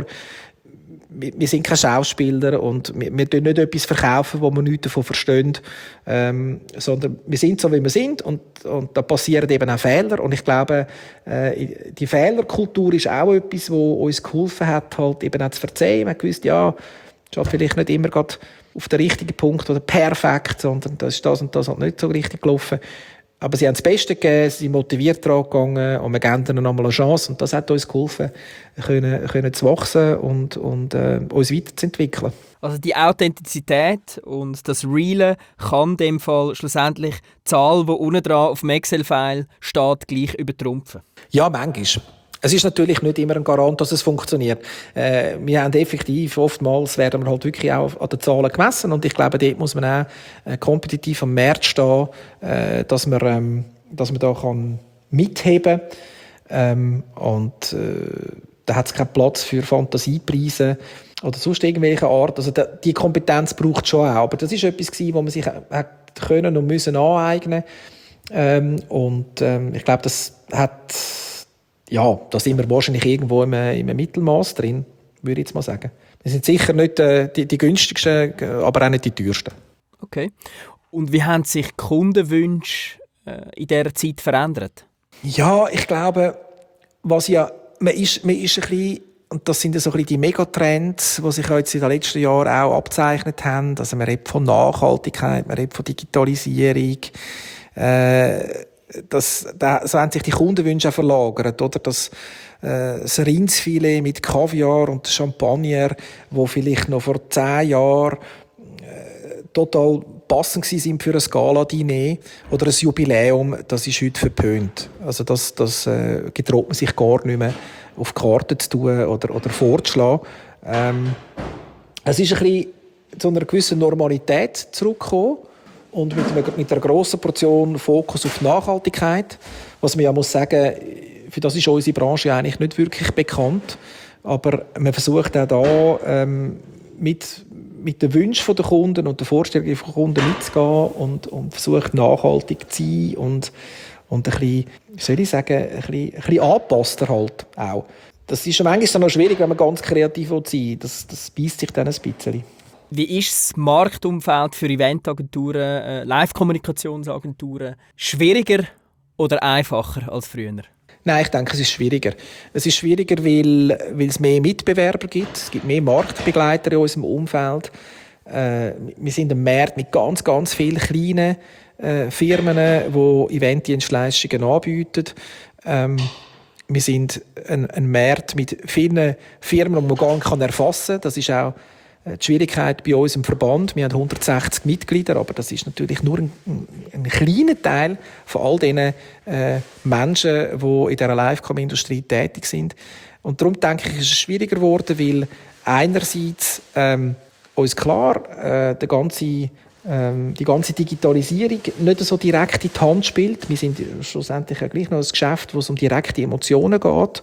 wir sind keine Schauspieler und wir, wir tun nicht etwas verkaufen, wo wir nichts davon verstehen, ähm, sondern wir sind so, wie wir sind und, und da passieren eben auch Fehler und ich glaube, äh, die Fehlerkultur ist auch etwas, wo uns geholfen hat, halt eben auch zu verzeihen. Man hat gewusst, ja, es ist vielleicht nicht immer gerade auf den richtigen Punkt oder perfekt, sondern das ist das und das halt nicht so richtig gelaufen. Aber sie haben das Beste gegeben, sie sind motiviert dran gegangen und wir geben ihnen nochmal eine Chance. Und das hat uns geholfen, können, können zu wachsen und, und äh, uns weiterzuentwickeln. Also die Authentizität und das Reale kann in dem Fall schlussendlich die Zahl, die unten dran auf dem Excel-File steht, gleich übertrumpfen? Ja, manchmal. Es ist natürlich nicht immer ein Garant, dass es funktioniert. Äh, wir haben effektiv, oftmals werden wir halt wirklich auch an den Zahlen gemessen und ich glaube, dort muss man auch äh, kompetitiv am Markt stehen, äh, dass man, ähm, dass man da kann mitheben kann. Ähm, und äh, da hat es keinen Platz für Fantasiepreise oder sonst irgendwelche Art. Also da, die Kompetenz braucht es schon auch. Aber das ist etwas gewesen, wo man sich hat können und müssen aneignen. Ähm, und ähm, ich glaube, das hat Ja, da sind wir wahrscheinlich irgendwo im, im Mittelmaß drin, würde ich jetzt mal sagen. Wir sind sicher nicht äh, die, die günstigsten, aber auch nicht die teuersten. Okay. Und wie haben sich die Kundenwünsche äh, in dieser Zeit verändert? Ja, ich glaube, was ja, man ist, man ist ein bisschen, und das sind ja so ein bisschen die Megatrends, die sich jetzt in den letzten Jahren auch abgezeichnet haben. Also man redet von Nachhaltigkeit, man redet von Digitalisierung, äh, Das, da, so haben sich die Kundenwünsche auch verlagert, oder? Das, äh, das Rindsfilet mit Kaviar und Champagner, wo vielleicht noch vor zehn Jahren äh, total passend sind für ein Gala-Diner oder ein Jubiläum, das ist heute verpönt. Also das, das äh, getraut man sich gar nicht mehr auf die Karte zu tun oder, oder vorzuschlagen. Ähm, es ist ein bisschen zu einer gewissen Normalität zurückgekommen. Und mit einer, mit einer grossen Portion Fokus auf Nachhaltigkeit. Was man ja muss sagen, für das ist unsere Branche eigentlich nicht wirklich bekannt. Aber man versucht auch da ähm, mit, mit den Wünschen der Kunden und den Vorstellungen der Kunden mitzugehen und, und versucht nachhaltig zu sein und, und ein bisschen, wie soll ich sagen, ein bisschen, ein bisschen angepasster halt auch. Das ist manchmal noch schwierig, wenn man ganz kreativ sein will. Das, das beisst sich dann ein bisschen. Wie ist das Marktumfeld für Eventagenturen, äh, Live-Kommunikationsagenturen schwieriger oder einfacher als früher? Nein, ich denke, es ist schwieriger. Es ist schwieriger, weil, weil es mehr Mitbewerber gibt. Es gibt mehr Marktbegleiter in unserem Umfeld. Äh, wir sind ein Markt mit ganz, ganz vielen kleinen äh, Firmen, die Eventdienstleistungen anbieten. Ähm, wir sind ein, ein Markt mit vielen Firmen, die man gar nicht erfassen kann. Das ist auch die Schwierigkeit bei uns im Verband. Wir haben hundertsechzig Mitglieder, aber das ist natürlich nur ein, ein kleiner Teil von all diesen äh, Menschen, die in dieser Livecom-Industrie tätig sind. Und darum denke ich, ist es schwieriger geworden, weil einerseits ähm, uns klar äh, der ganze, ähm, die ganze Digitalisierung nicht so direkt in die Hand spielt. Wir sind schlussendlich ja gleich noch ein Geschäft, wo es um direkte Emotionen geht.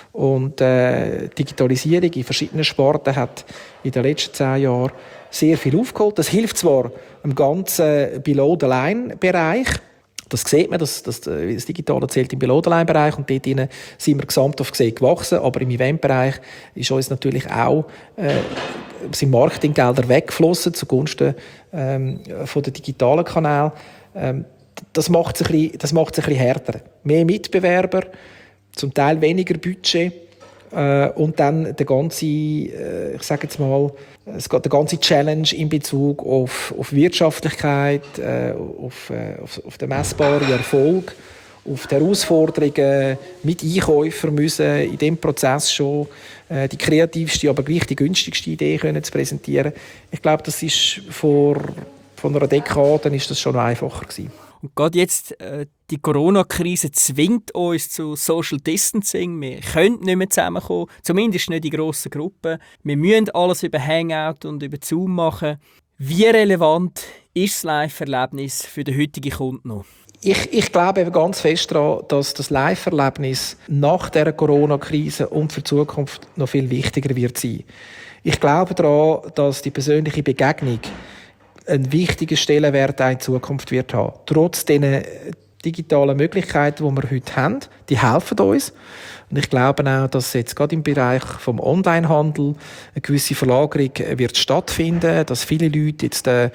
Und äh, Digitalisierung in verschiedenen Sporten hat in den letzten zehn Jahren sehr viel aufgeholt. Das hilft zwar im ganzen Below-the-Line-Bereich. Das sieht man, dass, dass das Digitale zählt im Below-the-Line-Bereich und dort sind wir gesamt gesehen gewachsen. Aber im Event-Bereich ist uns natürlich auch äh, sind Marketinggelder weggeflossen zugunsten ähm, von den digitalen Kanälen. Ähm, das macht es ein bisschen, das macht es ein bisschen härter. Mehr Mitbewerber, zum Teil weniger Budget äh, und dann der ganze, äh, ich sage jetzt mal, es geht der ganze Challenge in Bezug auf, auf Wirtschaftlichkeit, äh, auf, äh, auf, auf den messbaren Erfolg, auf die Herausforderungen mit Einkäufern müssen in dem Prozess schon äh, die kreativste, aber gleich die günstigste Idee können zu präsentieren. Ich glaube, das ist vor, vor einer Dekade ist das schon einfacher gewesen. Und gerade jetzt, äh, die Corona-Krise zwingt uns zu Social Distancing. Wir können nicht mehr zusammenkommen, zumindest nicht in grossen Gruppen. Wir müssen alles über Hangout und über Zoom machen. Wie relevant ist das Live-Erlebnis für den heutigen Kunden noch? Ich, ich glaube eben ganz fest daran, dass das Live-Erlebnis nach der Corona-Krise und für die Zukunft noch viel wichtiger wird sein. Ich glaube daran, dass die persönliche Begegnung einen wichtigen Stellenwert in Zukunft wird haben. Trotz den digitalen Möglichkeiten, die wir heute haben, die helfen uns. Und ich glaube auch, dass jetzt gerade im Bereich vom Onlinehandel eine gewisse Verlagerung wird stattfinden, dass viele Leute jetzt äh,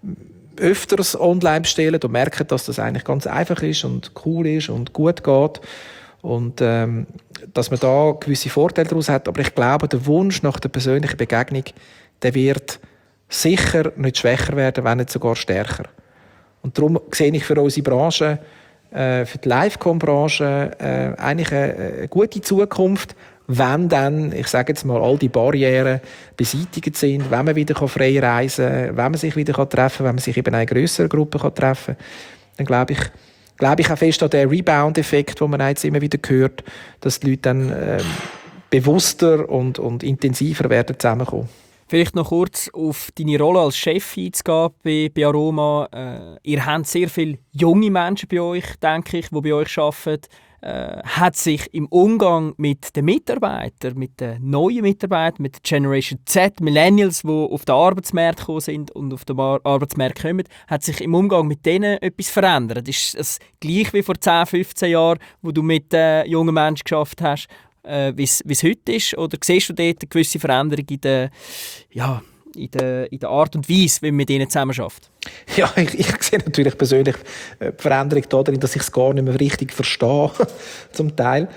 öfters online bestellen und merken, dass das eigentlich ganz einfach ist und cool ist und gut geht. Und ähm, dass man da gewisse Vorteile daraus hat. Aber ich glaube, der Wunsch nach der persönlichen Begegnung, der wird sicher nicht schwächer werden, wenn nicht sogar stärker. Und darum sehe ich für unsere Branche, äh, für die Livecom-Branche, äh, eigentlich eine, eine gute Zukunft, wenn dann, ich sage jetzt mal, all die Barrieren beseitigt sind, wenn man wieder frei reisen kann, wenn man sich wieder treffen kann, wenn man sich eben in einer grösseren Gruppe treffen kann, dann glaube ich, glaube ich auch fest an den Rebound-Effekt, den man jetzt immer wieder hört, dass die Leute dann äh, bewusster und, und intensiver werden zusammenkommen. Vielleicht noch kurz auf deine Rolle als Chef einzugehen bei, bei Aroma. Äh, ihr habt sehr viele junge Menschen bei euch, denke ich, die bei euch arbeiten. Äh, hat sich im Umgang mit den Mitarbeitern, mit den neuen Mitarbeitern, mit der Generation Z, Millennials, die auf den Arbeitsmarkt gekommen sind und auf den Ar- Arbeitsmarkt kommen, hat sich im Umgang mit denen etwas verändert? Ist es gleich wie vor zehn, fünfzehn Jahren, wo du mit äh, jungen Menschen geschafft hast, äh, wie es heute ist? Oder siehst du dort eine gewisse Veränderung in der, ja, in der, in der Art und Weise, wie man mit ihnen zusammenarbeitet? Ja, ich, ich sehe natürlich persönlich die Veränderung darin, dass ich es gar nicht mehr richtig verstehe, zum Teil,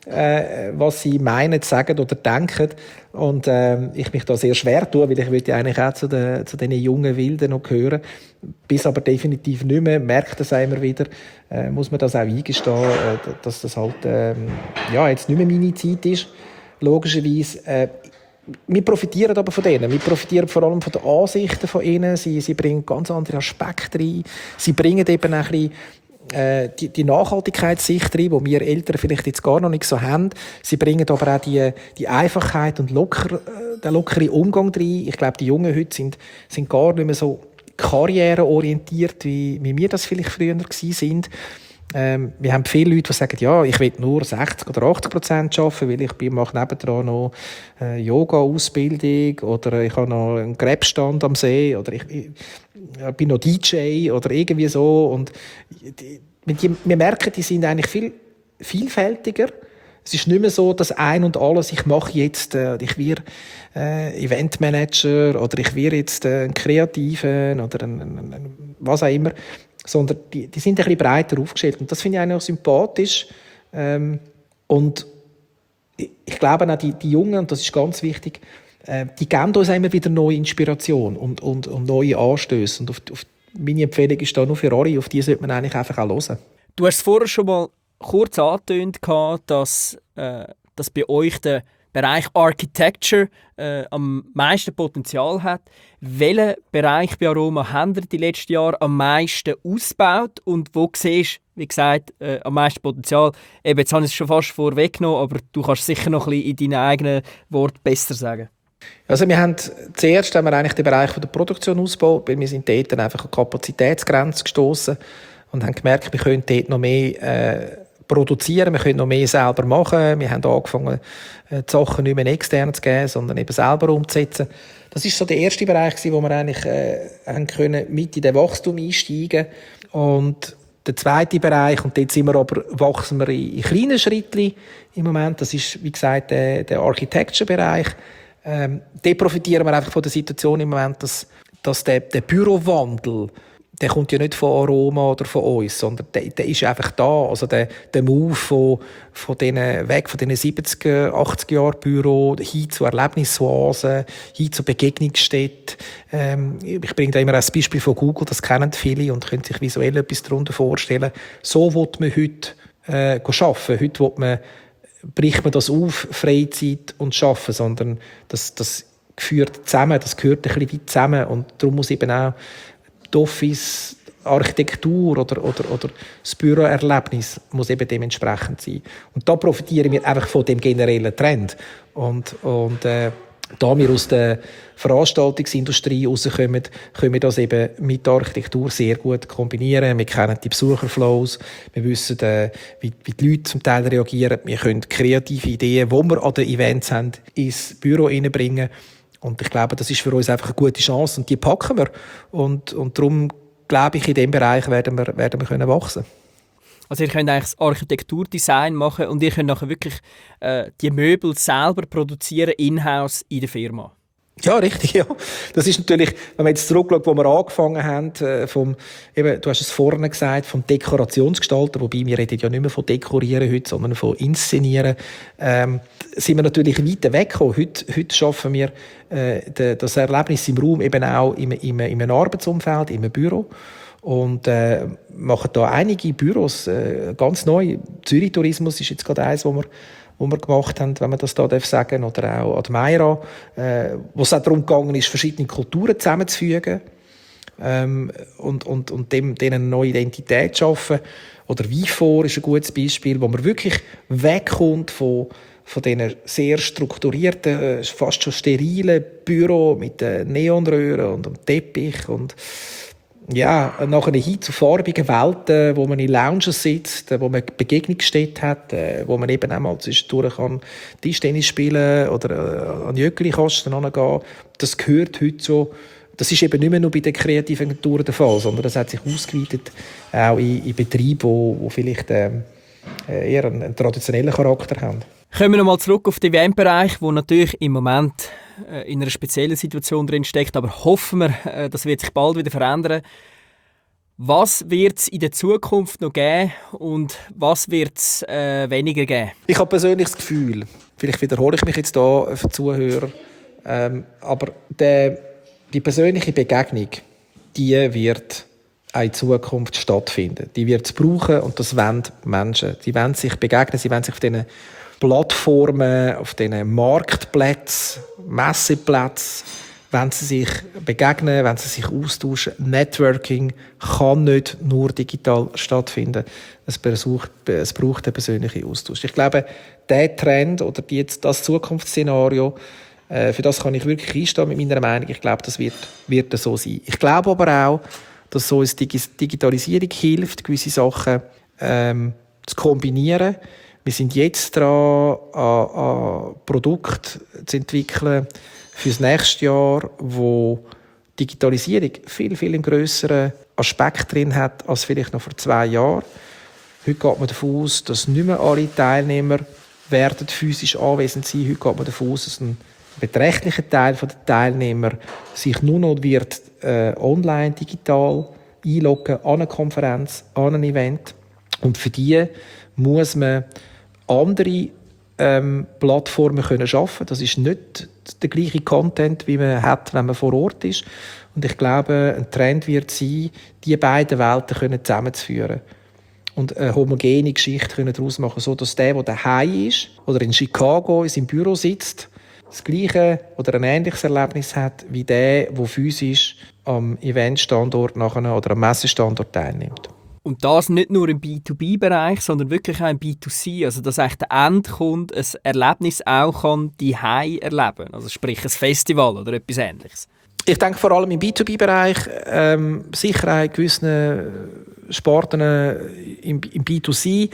äh, was sie meinen, sagen oder denken. Und äh, ich mich da sehr schwer tue, weil ich würde ja eigentlich auch zu den, zu den jungen Wilden noch gehören. Bis aber definitiv nicht mehr, merkt das immer wieder, äh, muss man das auch eingestehen, äh, dass das halt äh, ja, jetzt nicht mehr meine Zeit ist, logischerweise. Äh, Wir profitieren aber von denen. Wir profitieren vor allem von den Ansichten von ihnen. Sie, sie bringen ganz andere Aspekte rein. Sie bringen eben auch ein bisschen, äh, die, die Nachhaltigkeitssicht rein, die wir Eltern vielleicht jetzt gar noch nicht so haben. Sie bringen aber auch die, die Einfachheit und locker, äh, den lockeren Umgang rein. Ich glaube, die Jungen heute sind, sind gar nicht mehr so karriereorientiert, wie, wie wir das vielleicht früher gewesen sind. Ähm, wir haben viele Leute, die sagen, ja, ich will nur sechzig oder achtzig Prozent arbeiten, weil ich mache nebendran noch äh, Yoga-Ausbildung oder ich habe noch einen Krebsstand am See oder ich, ich, ich bin noch D J oder irgendwie so. Und die, die, wir merken, die sind eigentlich viel vielfältiger. Es ist nicht mehr so, dass ein und alles, ich mache jetzt, äh, ich werde äh, Eventmanager oder ich werde jetzt äh, ein Kreativen oder ein, ein, ein, was auch immer. Sondern die, die sind ein bisschen breiter aufgestellt. Und das finde ich eigentlich auch sympathisch. Ähm, und ich, ich glaube auch, die, die Jungen, und das ist ganz wichtig, äh, die geben uns immer wieder neue Inspiration und, und, und neue Anstöße. Und auf, auf meine Empfehlung ist da nur für alle, auf die sollte man eigentlich einfach auch hören. Du hast vorher schon mal kurz angetönt, dass, äh, dass bei euch der Bereich Architecture äh, am meisten Potenzial hat. Welchen Bereich bei Aroma haben ihr die letzten Jahre am meisten ausgebaut und wo siehst du, wie gesagt, äh, am meisten Potenzial? Eben, jetzt habe ich es schon fast vorweggenommen, aber du kannst sicher noch ein bisschen in deinen eigenen Worten besser sagen. Also wir haben zuerst haben wir eigentlich den Bereich der Produktion ausgebaut, weil wir sind dort dann einfach an Kapazitätsgrenzen gestoßen und haben gemerkt, wir können dort noch mehr äh, produzieren, wir können noch mehr selber machen. Wir haben angefangen, die Sachen nicht mehr extern zu geben, sondern eben selber umzusetzen. Das ist so der erste Bereich, wo wir eigentlich äh, haben können mit in den Wachstum einsteigen. Und der zweite Bereich, und dort sind wir aber, wachsen wir in, in kleinen Schritten im Moment. Das ist, wie gesagt, der, der Architecture-Bereich. Ähm, dort profitieren wir einfach von der Situation im Moment, dass, dass der, der Bürowandel, der kommt ja nicht von Aroma oder von uns, sondern der, der ist einfach da. Also der, der Move von, von denen, weg von diesen siebziger, achtziger Jahren Büro hin zu Erlebnisoasen, hin zu Begegnungsstätten. Ähm, ich bringe da immer ein Beispiel von Google, das kennen viele und können sich visuell etwas darunter vorstellen. So will man heute äh, arbeiten. Heute will man, bricht man das auf, Freizeit und Arbeiten, sondern das, das gehört zusammen, das gehört ein bisschen weit zusammen und darum muss eben auch die Office, Architektur oder, oder, oder das Büroerlebnis muss eben dementsprechend sein. Und da profitieren wir einfach von dem generellen Trend. Und, und äh, da wir aus der Veranstaltungsindustrie rauskommen, können wir das eben mit der Architektur sehr gut kombinieren. Wir kennen die Besucherflows, wir wissen, äh, wie, wie die Leute zum Teil reagieren. Wir können kreative Ideen, die wir an den Events haben, ins Büro hineinbringen. Und ich glaube, das ist für uns einfach eine gute Chance und die packen wir. Und, und darum glaube ich, in diesem Bereich werden wir, werden wir können wachsen. Also ihr könnt eigentlich das Architekturdesign machen und ihr könnt nachher wirklich äh, die Möbel selber produzieren, in-house in der Firma. Ja, richtig, ja. Das ist natürlich, wenn man jetzt zurückschaut, wo wir angefangen haben, äh, vom, eben, du hast es vorne gesagt, vom Dekorationsgestalten, wobei wir reden ja nicht mehr von Dekorieren heute, sondern von Inszenieren, ähm, sind wir natürlich weiter weggekommen. Heute, heute schaffen wir äh, das Erlebnis im Raum eben auch im, im, im Arbeitsumfeld, im Büro. Und äh, machen da einige Büros äh, ganz neu. Zürich Tourismus ist jetzt gerade eins, wo wir wo wir gemacht haben, wenn man das da sagen darf, oder auch Admira, äh, wo es auch darum gegangen ist, verschiedene Kulturen zusammenzufügen ähm, und, und, und dem, denen eine neue Identität zu schaffen. Oder Vifor ist ein gutes Beispiel, wo man wirklich wegkommt von, von diesen sehr strukturierten, fast schon sterilen Büros mit den Neonröhren und dem Teppich und ja, nachher hin zu farbigen Welten, wo man in Lounges sitzt, wo man Begegnungsstätten hat, wo man eben einmal zwischendurch kann Tischtennis spielen oder an Jöckli-Kasten gehen. Das gehört heute so. Das ist eben nicht mehr nur bei den kreativen Agenturen der Fall, sondern das hat sich ausgeweitet auch in, in Betrieben, wo, wo vielleicht ähm, eher einen, einen traditionellen Charakter haben. Kommen wir nochmal zurück auf den Eventbereich, der natürlich im Moment in einer speziellen Situation drin steckt, aber hoffen wir, das wird sich bald wieder verändern. Was wird es in der Zukunft noch geben und was wird es äh, weniger geben? Ich habe persönlich das Gefühl, vielleicht wiederhole ich mich jetzt hier für die Zuhörer, ähm, aber der, die persönliche Begegnung, die wird auch in Zukunft stattfinden. Die wird es brauchen und das wollen Menschen. Sie wollen sich begegnen, sie wollen sich auf diesen Plattformen, auf diesen Marktplätzen, Messeplätzen, wenn sie sich begegnen, wenn sie sich austauschen. Networking kann nicht nur digital stattfinden. Es braucht, es braucht einen persönlichen Austausch. Ich glaube, der Trend oder die, das Zukunftsszenario, äh, für das kann ich wirklich einstehen mit meiner Meinung. Ich glaube, das wird, wird so sein. Ich glaube aber auch, dass so eine Digitalisierung hilft, gewisse Sachen ähm, zu kombinieren. Wir sind jetzt dran, an, an Produkte zu entwickeln für das nächste Jahr, wo Digitalisierung viel, viel einen grösseren Aspekt drin hat, als vielleicht noch vor zwei Jahren. Heute geht man davon aus, dass nicht mehr alle Teilnehmer werden physisch anwesend sein. Heute geht man davon aus, dass ein beträchtlicher Teil der Teilnehmer sich nur noch wird, äh, online, digital einloggen an eine Konferenz, an ein Event. Und für die muss man andere ähm, Plattformen können schaffen. Das ist nicht der gleiche Content, wie man hat, wenn man vor Ort ist. Und ich glaube, ein Trend wird sein, die beiden Welten können zusammenzuführen. und eine homogene Geschichte daraus machen können, sodass der, der daheim ist oder in Chicago in seinem Büro sitzt, das gleiche oder ein ähnliches Erlebnis hat wie der, der physisch am Eventstandort nachher oder am Messestandort teilnimmt. Und das nicht nur im B zwei B Bereich, sondern wirklich auch im B zwei C. Also dass echt der Endkunde ein Erlebnis auch kann daheim erleben kann. Also sprich ein Festival oder etwas Ähnliches. Ich denke vor allem im B zwei B Bereich ähm, sicher auch gewissen Sporten äh, im, im B zwei C.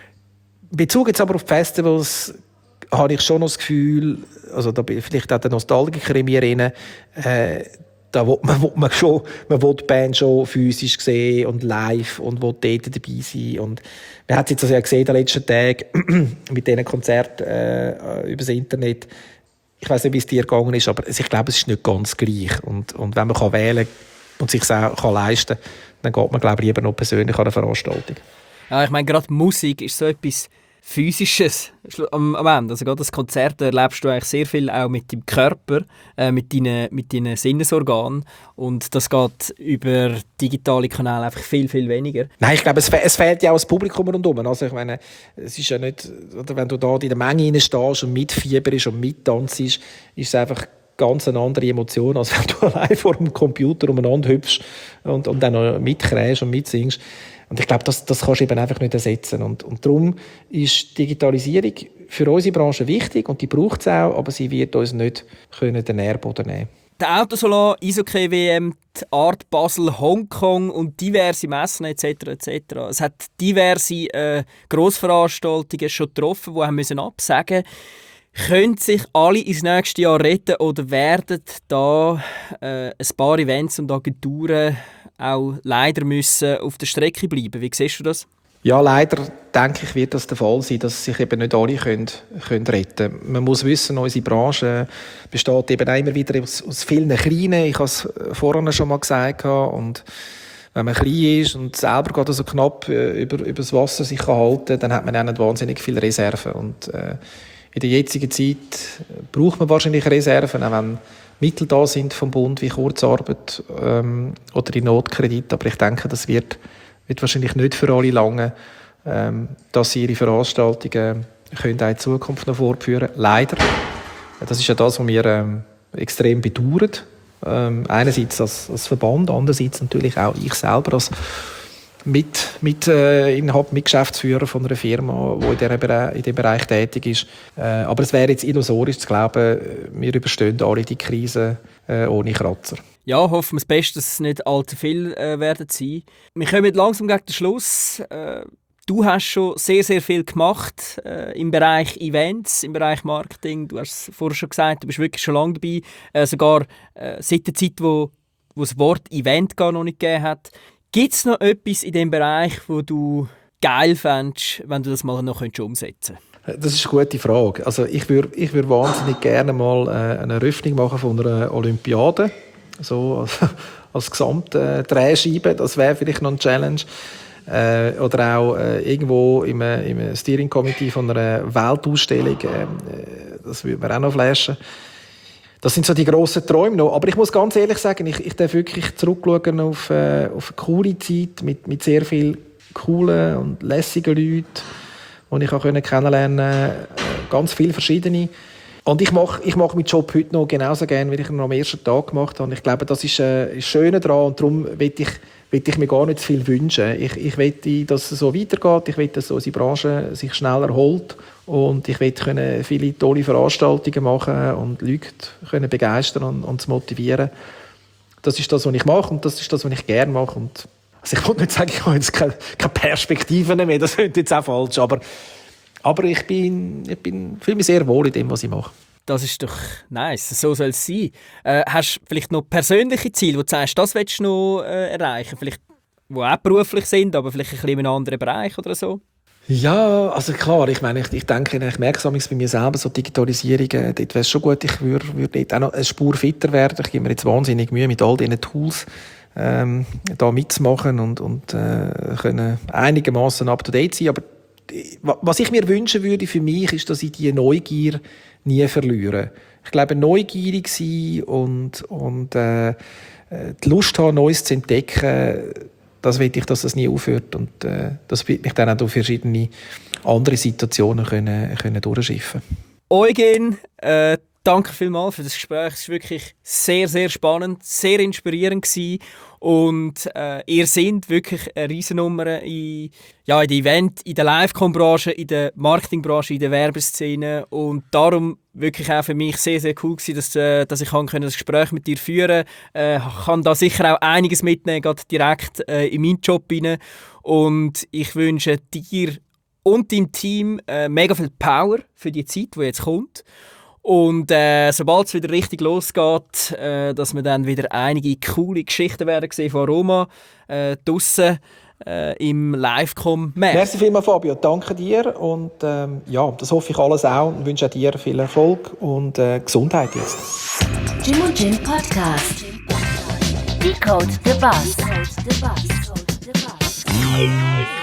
In Bezug jetzt aber auf die Festivals habe ich schon noch das Gefühl, also da bin vielleicht auch der Nostalgiker in mir drin, äh, da will man, will man, schon, man will die Band schon physisch sehen und live und will dort dabei sein. Und man hat es jetzt also ja gesehen in den letzten Tagen mit diesen Konzerten äh, über das Internet. Ich weiss nicht, wie es dir gegangen ist, aber ich glaube, es ist nicht ganz gleich. Und, und wenn man kann wählen und sich auch kann leisten kann, dann geht man, glaube ich, lieber noch persönlich an eine Veranstaltung. Ja, ich meine, gerade Musik ist so etwas Physisches am, am Ende. Also gerade das Konzert erlebst du eigentlich sehr viel auch mit dem Körper, äh, mit deinen, mit deinen Sinnesorganen. Und das geht über digitale Kanäle einfach viel, viel weniger. Nein, ich glaube, es, fe- es fehlt ja auch das Publikum rundherum. Also ich meine, es ist ja nicht, oder wenn du da in der Menge rein stehst und mitfieberst und mittanzt, ist es einfach ganz eine andere Emotion, als wenn du allein vor dem Computer umeinander hüpfst und, und dann noch mitkräst und mitsingst. Und ich glaube, das, das kannst du eben einfach nicht ersetzen. Und, und darum ist Digitalisierung für unsere Branche wichtig und die braucht es auch, aber sie wird uns nicht können den Nährboden nehmen. Der Autosalon, Eishockey-W M, die Art Basel, Hongkong und diverse Messen et cetera et cetera. Es hat diverse äh, Grossveranstaltungen schon getroffen, die haben müssen absagen mussten. Können sich alle ins nächste Jahr retten oder werden da äh, ein paar Events und Agenturen auch leider müssen auf der Strecke bleiben? Wie siehst du das? Ja, leider denke ich, wird das der Fall sein, dass sich eben nicht alle können, können retten können. Man muss wissen, unsere Branche besteht eben auch immer wieder aus, aus vielen Kleinen. Ich habe es vorhin schon mal gesagt. Und wenn man klein ist und selber gerade so knapp über, über das Wasser sich halten kann, dann hat man auch nicht wahnsinnig viele Reserven. Und äh, in der jetzigen Zeit braucht man wahrscheinlich Reserven, auch wenn Mittel da sind vom Bund wie Kurzarbeit ähm, oder die Notkredite. Aber ich denke, das wird, wird wahrscheinlich nicht für alle lange, ähm, dass sie ihre Veranstaltungen können auch in Zukunft noch fortführen können. Leider. Das ist ja das, was wir ähm, extrem bedauern. Ähm, einerseits als, als Verband, andererseits natürlich auch ich selber als mit, mit, äh, Inhalt, mit Geschäftsführer von einer Firma, die in diesem Bereich, in diesem Bereich tätig ist. Äh, aber es wäre jetzt illusorisch zu glauben, wir überstehen alle die Krise äh, ohne Kratzer. Ja, hoffen wir das Beste, dass es nicht allzu viel äh, werden sein. Wir kommen langsam gegen den Schluss. Äh, du hast schon sehr, sehr viel gemacht äh, im Bereich Events, im Bereich Marketing. Du hast es vorher schon gesagt, du bist wirklich schon lange dabei. Äh, sogar äh, seit der Zeit, wo, wo das Wort Event gar noch nicht gegeben hat. Gibt es noch etwas in diesem Bereich, wo du geil fändest, wenn du das mal noch umsetzen könntest? Das ist eine gute Frage. Also ich würde ich würd wahnsinnig gerne mal äh, eine Eröffnung machen von einer Olympiade. So als, als gesamte Drehscheibe. Das wäre vielleicht noch eine Challenge. Äh, oder auch äh, irgendwo im, im Steering Committee von einer Weltausstellung. Äh, das würde mir auch noch flashen. Das sind so die grossen Träume noch. Aber ich muss ganz ehrlich sagen, ich, ich darf wirklich zurückschauen auf, äh, auf eine coole Zeit mit, mit sehr vielen coolen und lässigen Leuten, die ich auch kennenlernen konnte. Ganz viele verschiedene. Und ich mache ich mach meinen Job heute noch genauso gerne, wie ich ihn am ersten Tag gemacht habe. Und ich glaube, das ist äh, das Schöne daran. Und darum will ich, will ich mir gar nicht zu viel wünschen. Ich, ich will, dass es so weitergeht. Ich will, dass unsere Branche sich schnell erholt. Und ich will können viele tolle Veranstaltungen machen und Leute können begeistern und, und motivieren. Das ist das, was ich mache und das ist das, was ich gerne mache. Und also ich wollte nicht sagen, ich habe jetzt keine, keine Perspektiven mehr, das klingt jetzt auch falsch, aber, aber ich bin, ich bin, fühle mich sehr wohl in dem, was ich mache. Das ist doch nice, so soll es sein. Äh, hast du vielleicht noch persönliche Ziele, wo du sagst, das willst du noch äh, erreichen? Vielleicht, die auch beruflich sind, aber vielleicht ein bisschen in einem anderen Bereich oder so? Ja, also klar, ich meine, ich, ich denke, ich merke es bei mir selber, so Digitalisierung, äh, dort wäre es schon gut, ich würde, würde dort auch noch eine Spur fitter werden. Ich gebe mir jetzt wahnsinnig Mühe, mit all diesen Tools ähm, da mitzumachen und, und äh, können einigermaßen up-to-date sein. Aber was ich mir wünschen würde für mich, ist, dass ich diese Neugier nie verliere. Ich glaube, neugierig sein und, und äh, die Lust haben, Neues zu entdecken, das will ich, dass das nie aufhört. Und äh, das wird mich dann auch durch verschiedene andere Situationen können, können durchschiffen. Eugen, äh, danke vielmals für das Gespräch. Es war wirklich sehr, sehr spannend, sehr inspirierend gewesen. Und äh, ihr seid wirklich eine Riesennummer in, ja, in der Event-, in der Live-Com-Branche, in der Marketingbranche, in der Werbeszene. Und darum wirklich auch für mich sehr, sehr cool gewesen, dass, äh, dass ich kann das Gespräch mit dir führen konnte. Ich äh, kann da sicher auch einiges mitnehmen, gerade direkt äh, in meinen Job rein. Und ich wünsche dir und deinem Team äh, mega viel Power für die Zeit, die jetzt kommt. Und äh, sobald es wieder richtig losgeht, äh, dass wir dann wieder einige coole Geschichten werden sehen von Aroma äh, draussen äh, im Live-Com-Markt. Merci vielmals, Fabio. Danke dir. Und ähm, ja, das hoffe ich alles auch. Und wünsche auch dir viel Erfolg und äh, Gesundheit jetzt. Jim und Jim Podcast. Decode the Bus. Decode the Bus.